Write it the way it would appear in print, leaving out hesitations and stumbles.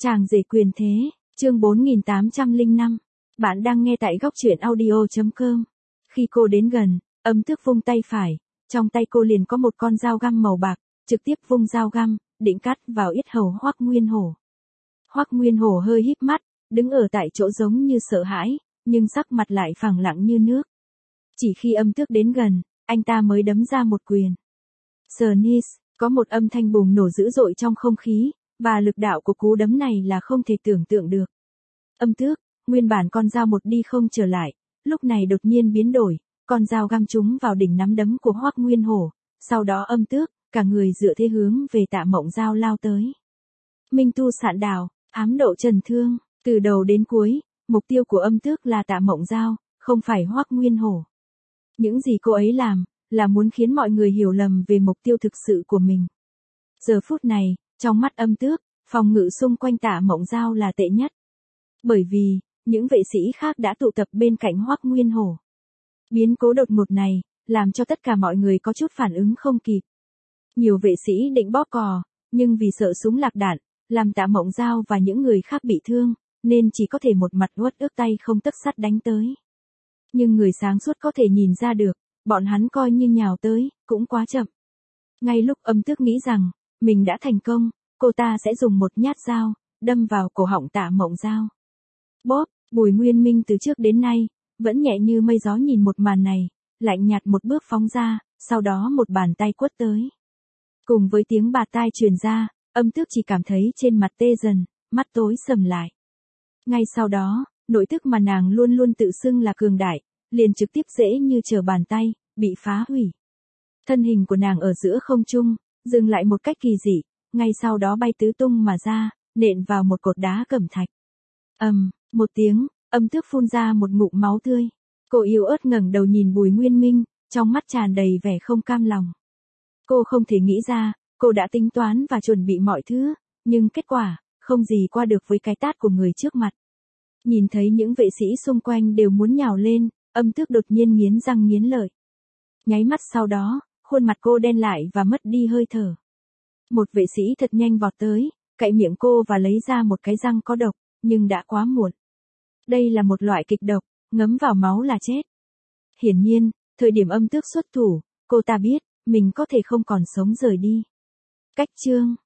Chàng rể quyền thế, chương 4805. Bạn đang nghe tại góc truyện audio.com. Khi cô đến gần, Âm Tước vung tay phải, trong tay cô liền có một con dao găm màu bạc, trực tiếp vung dao găm, định cắt vào yết hầu Hoắc Nguyên Hổ. Hoắc Nguyên Hổ hơi híp mắt, đứng ở tại chỗ giống như sợ hãi, nhưng sắc mặt lại phẳng lặng như nước. Chỉ khi Âm Tước đến gần, anh ta mới đấm ra một quyền. Snis, có một âm thanh bùng nổ dữ dội trong không khí, và lực đạo của cú đấm này là không thể tưởng tượng được. Âm Tước, nguyên bản con dao một đi không trở lại, lúc này đột nhiên biến đổi, con dao găm trúng vào đỉnh nắm đấm của Hoắc Nguyên Hổ, sau đó Âm Tước, cả người dựa thế hướng về Tạ Mộng Giao lao tới. Minh tu sạn đào, ám độ trần thương, từ đầu đến cuối, mục tiêu của Âm Tước là Tạ Mộng Giao, không phải Hoắc Nguyên Hổ. Những gì cô ấy làm, là muốn khiến mọi người hiểu lầm về mục tiêu thực sự của mình. Giờ phút này, trong mắt Âm Tước, phòng ngự xung quanh Tạ Mộng Giao là tệ nhất. Bởi vì, những vệ sĩ khác đã tụ tập bên cạnh Hoắc Nguyên Hổ. Biến cố đột ngột này, làm cho tất cả mọi người có chút phản ứng không kịp. Nhiều vệ sĩ định bóp cò, nhưng vì sợ súng lạc đạn, làm Tạ Mộng Giao và những người khác bị thương, nên chỉ có thể một mặt uất ức tay không tấc sắt đánh tới. Nhưng người sáng suốt có thể nhìn ra được, bọn hắn coi như nhào tới, cũng quá chậm. Ngay lúc Âm Tước nghĩ rằng, mình đã thành công, cô ta sẽ dùng một nhát dao, đâm vào cổ họng Tạ Mộng Giao. Bóp, Bùi Nguyên Minh từ trước đến nay, vẫn nhẹ như mây gió nhìn một màn này, lạnh nhạt một bước phóng ra, sau đó một bàn tay quất tới. Cùng với tiếng bạt tai truyền ra, Âm Tước chỉ cảm thấy trên mặt tê dần, mắt tối sầm lại. Ngay sau đó, nội tức mà nàng luôn luôn tự xưng là cường đại, liền trực tiếp dễ như trở bàn tay, bị phá hủy. Thân hình của nàng ở giữa không trung, dừng lại một cách kỳ dị, ngay sau đó bay tứ tung mà ra, nện vào một cột đá cẩm thạch. Một tiếng, Âm Tước phun ra một ngụm máu tươi. Cô yếu ớt ngẩng đầu nhìn Bùi Nguyên Minh, trong mắt tràn đầy vẻ không cam lòng. Cô không thể nghĩ ra, cô đã tính toán và chuẩn bị mọi thứ, nhưng kết quả, không gì qua được với cái tát của người trước mặt. Nhìn thấy những vệ sĩ xung quanh đều muốn nhào lên, Âm Tước đột nhiên nghiến răng nghiến lợi. Nháy mắt sau đó, khuôn mặt cô đen lại và mất đi hơi thở. Một vệ sĩ thật nhanh vọt tới, cạy miệng cô và lấy ra một cái răng có độc, nhưng đã quá muộn. Đây là một loại kịch độc, ngấm vào máu là chết. Hiển nhiên, thời điểm Âm Tước xuất thủ, cô ta biết, mình có thể không còn sống rời đi. Cách chương